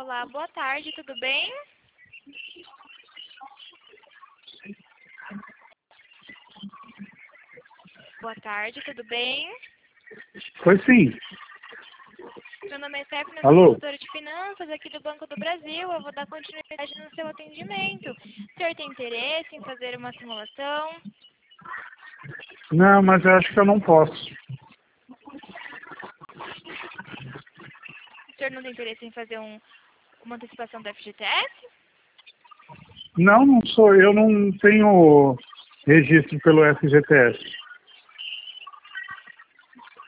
Olá, boa tarde, tudo bem? Boa tarde, tudo bem? Foi sim. Meu nome é Stephanie, eu sou Alô? consultora de finanças aqui do Banco do Brasil. Eu vou dar continuidade no seu atendimento. O senhor tem interesse em fazer uma simulação? Não, mas eu acho que eu não posso. O senhor não tem interesse em fazer uma antecipação do FGTS? Não, não sou. Eu não tenho registro pelo FGTS.